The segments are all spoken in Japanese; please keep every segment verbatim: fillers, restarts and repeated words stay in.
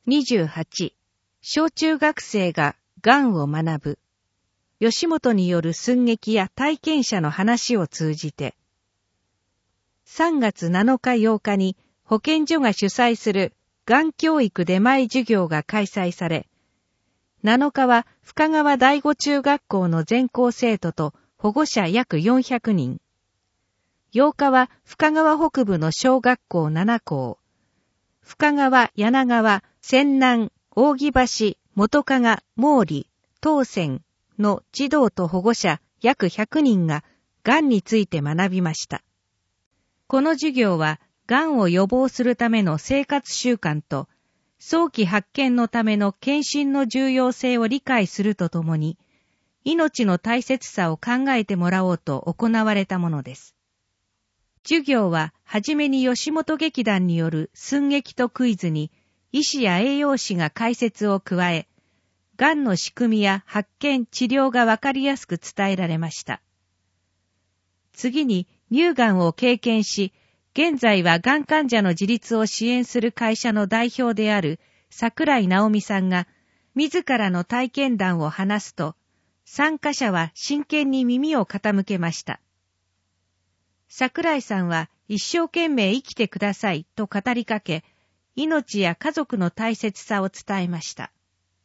にじゅうはち、小中学生ががんを学ぶ。吉本による寸劇や体験者の話を通じて。さんがつなのかようかに保健所が主催するがん教育出前授業が開催され、なのかは深川第五中学校の全校生徒と保護者約よんひゃくにん。ようかは深川北部の小学校ななこう。深川、柳川、泉南、扇橋、元加賀、毛利、東泉の児童と保護者約ひゃくにんががんについて学びました。この授業はがんを予防するための生活習慣と早期発見のための検診の重要性を理解するとともに、命の大切さを考えてもらおうと行われたものです。授業ははじめに吉本劇団による寸劇とクイズに医師や栄養士が解説を加え、がんの仕組みや発見、治療がわかりやすく伝えられました。次に乳がんを経験し、現在はがん患者の自立を支援する会社の代表である桜井直美さんが自らの体験談を話すと、参加者は真剣に耳を傾けました。桜井さんは一生懸命生きてくださいと語りかけ、命や家族の大切さを伝えました。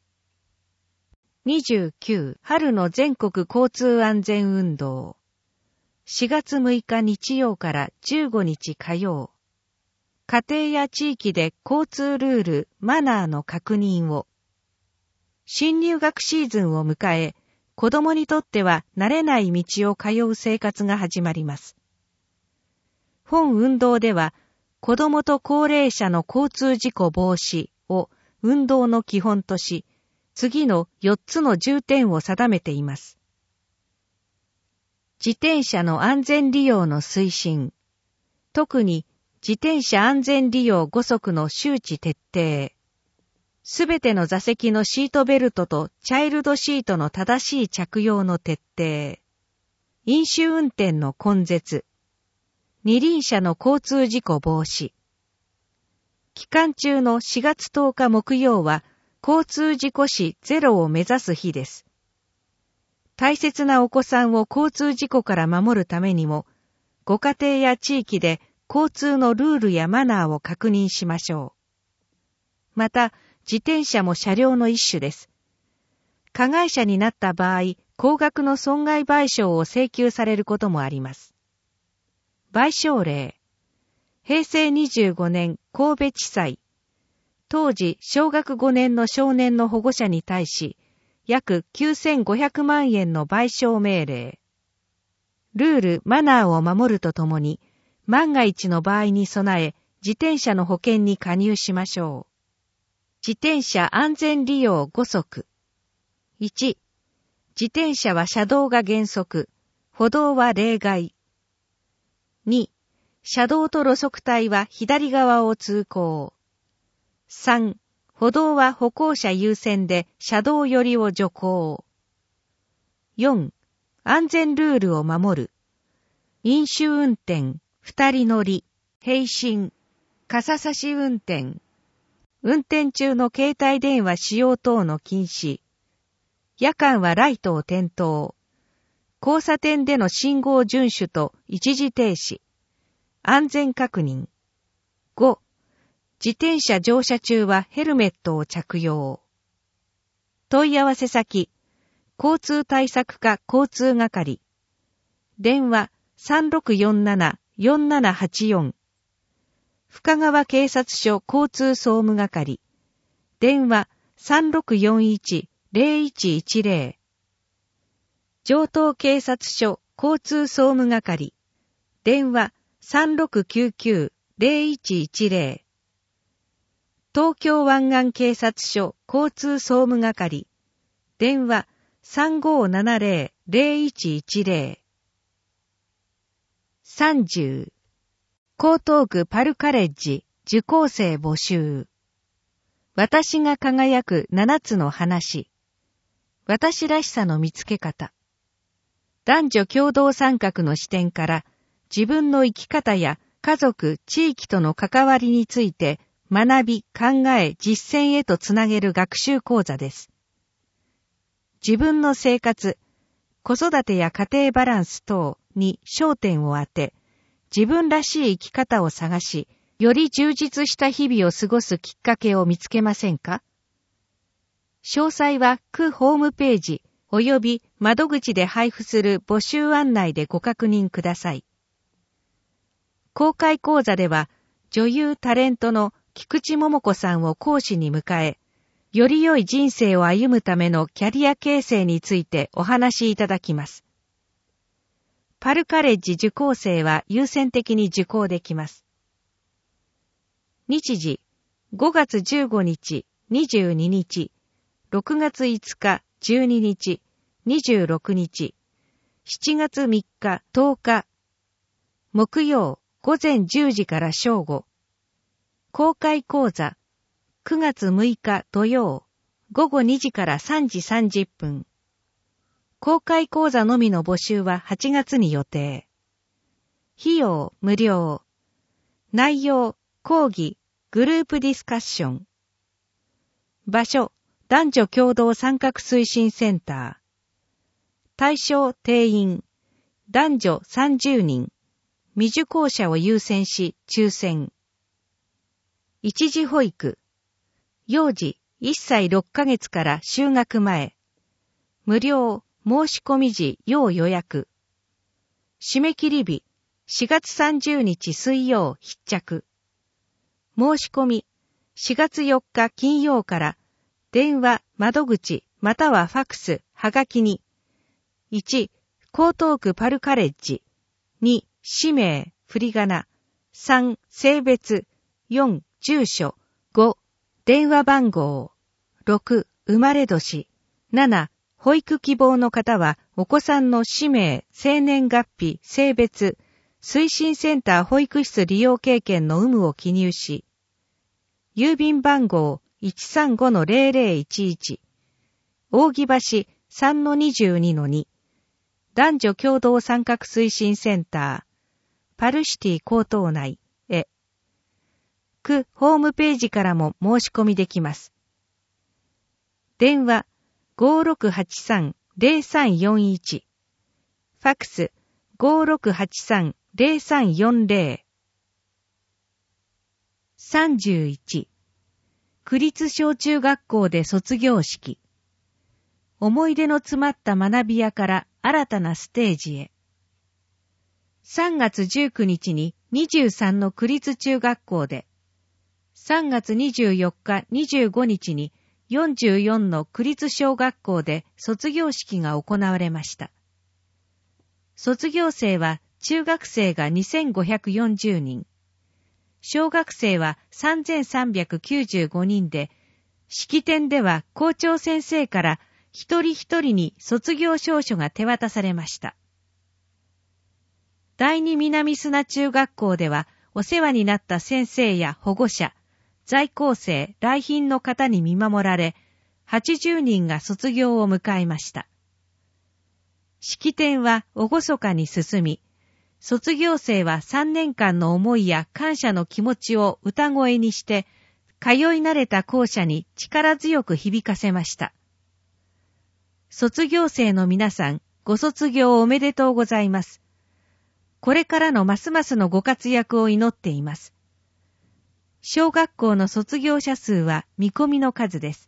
にじゅうきゅう、春の全国交通安全運動。しがつむいか日曜からじゅうごにち火曜。家庭や地域で交通ルール、マナーの確認を。新入学シーズンを迎え、子供にとっては慣れない道を通う生活が始まります。本運動では、子供と高齢者の交通事故防止を運動の基本とし、次のよっつの重点を定めています。自転車の安全利用の推進。特に自転車安全利用ごそくの周知徹底。すべての座席のシートベルトとチャイルドシートの正しい着用の徹底。飲酒運転の根絶。二輪車の交通事故防止。期間中のしがつとおか木曜は交通事故死ゼロを目指す日です。大切なお子さんを交通事故から守るためにも、ご家庭や地域で交通のルールやマナーを確認しましょう。また、自転車も車両の一種です。加害者になった場合、高額の損害賠償を請求されることもあります。賠償例。へいせいにじゅうごねん神戸地裁。当時、小学ごねんの少年の保護者に対し、約きゅうせんごひゃくまんえんの賠償命令。ルール、マナーを守るとともに、万が一の場合に備え、自転車の保険に加入しましょう。自転車安全利用ごそく。いち、自転車は車道が原則、歩道は例外。に、車道と路側帯は左側を通行。さん、歩道は歩行者優先で車道寄りを徐行。よん、安全ルールを守る。飲酒運転、二人乗り、並進、傘差し運転。運転中の携帯電話使用等の禁止。夜間はライトを点灯。交差点での信号遵守と一時停止。安全確認。ご、自転車乗車中はヘルメットを着用。問い合わせ先、交通対策課交通係。電話 さんろくよんななよんななはちよん。深川警察署交通総務係。電話 さんろくよんいちゼロいちいちゼロ。城東警察署交通総務係。電話 さんろくきゅうきゅうゼロいちいちゼロ。東京湾岸警察署交通総務係。電話 さんごななゼロゼロいちいちゼロ。さんじゅう。江東区パルカレッジ受講生募集。私が輝くななつの話。私らしさの見つけ方。男女共同参画の視点から自分の生き方や家族、地域との関わりについて学び、考え、実践へとつなげる学習講座です。自分の生活、子育てや家庭バランス等に焦点を当て、自分らしい生き方を探し、より充実した日々を過ごすきっかけを見つけませんか？詳細は区ホームページ及び窓口で配布する募集案内でご確認ください。公開講座では女優タレントの菊池桃子さんを講師に迎え、より良い人生を歩むためのキャリア形成についてお話しいただきます。パルカレッジ受講生は優先的に受講できます。日時、ごがつじゅうごにち、にじゅうににち、ろくがついつか、じゅうににち、にじゅうろくにち、しちがつみっか、とおか、木曜、午前じゅうじから正午。公開講座、くがつむいか土曜、ごごにじからさんじさんじゅっぷん。公開講座のみの募集ははちがつに予定。費用無料。内容、講義、グループディスカッション。場所、男女共同参画推進センター。対象定員、男女さんじゅうにん。未受講者を優先し抽選。一時保育。幼児いっさいろっかげつから就学前。無料、申し込み時要予約。締め切り日、しがつさんじゅうにち水曜必着。申し込み、しがつよっか金曜から電話、窓口、またはファクス、はがきに。いち、江東区パルカレッジ。に、氏名、振り仮名。さん、性別。よん、住所。ご、電話番号。ろく、生まれ年。なな、保育希望の方はお子さんの氏名、生年月日、性別、推進センター保育室利用経験の有無を記入し、郵便番号 いちさんごのゼロゼロいちいち、扇橋 さんのにじゅうにのに、男女共同参画推進センター、パルシティ江東内へ。区ホームページからも申し込みできます。電話 ごろくはちさんゼロさんよんいち、ファクス ごろくはちさんゼロさんよんゼロ。さんじゅういち、区立小中学校で卒業式。思い出の詰まった学び舎から新たなステージへ。さんがつじゅうくにちににじゅうさんの区立中学校で、さんがつにじゅうよっか、にじゅうごにちによんじゅうよんの区立小学校で卒業式が行われました。卒業生は中学生がにせんごひゃくよんじゅうにん、小学生はさんぜんさんびゃくきゅうじゅうごにんで、式典では校長先生から一人一人に卒業証書が手渡されました。第二南砂中学校ではお世話になった先生や保護者、在校生、来賓の方に見守られ、はちじゅうにんが卒業を迎えました。式典は厳かに進み、卒業生はさんねんかんの思いや感謝の気持ちを歌声にして、通い慣れた校舎に力強く響かせました。卒業生の皆さん、ご卒業おめでとうございます。これからのますますのご活躍を祈っています。小学校の卒業者数は見込みの数です。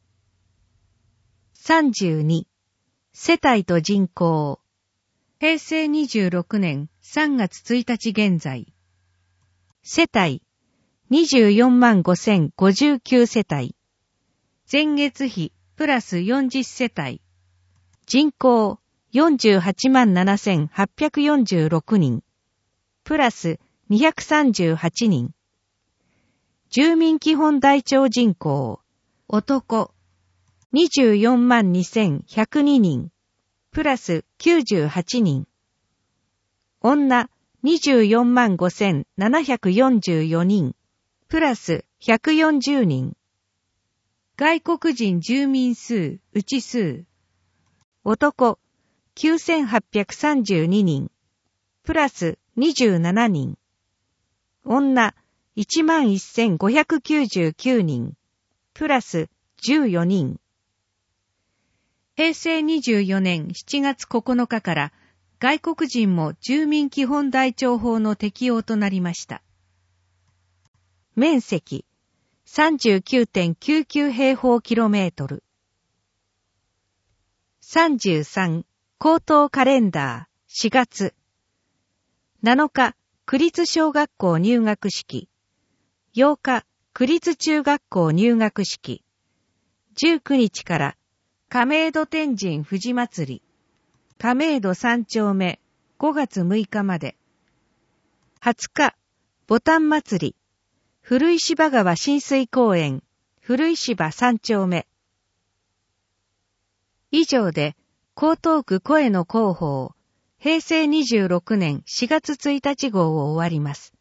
さんじゅうに、世帯と人口。へいせいにじゅうろくねんさんがつついたち現在。世帯、にじゅうよんまんごせんごじゅうきゅうせたい。前月比、プラスよんじゅっせたい。人口、よんじゅうはちまんななせんはっぴゃくよんじゅうろくにん。プラスにひゃくさんじゅうはちにん。住民基本台帳人口、男、にじゅうよんまんにせんひゃくににん。プラスきゅうじゅうはちにん。女、にじゅうよんまんごせんななひゃくよんじゅうよにん。プラスひゃくよんじゅうにん。外国人住民数、内数。男、きゅうせんはっぴゃくさんじゅうににん。プラスにじゅうななにん。女、 いちまんせんごひゃくきゅうじゅうきゅうにん、プラスじゅうよにん。へいせいにじゅうよねんしちがつここのかから外国人も住民基本台帳法の適用となりました。面積 さんじゅうきゅうてんきゅうきゅう 平方キロメートル。さんじゅうさん、高等カレンダーしがつ。なのか、区立小学校入学式。ようか、区立中学校入学式。じゅうくにちから、亀戸天神富士祭り。亀戸三丁目、ごがつむいかまで。はつか、牡丹祭り。古石場川親水公園、古石場三丁目。以上で、江東区声の広報、へいせいにじゅうろくねんしがつついたち号を終わります。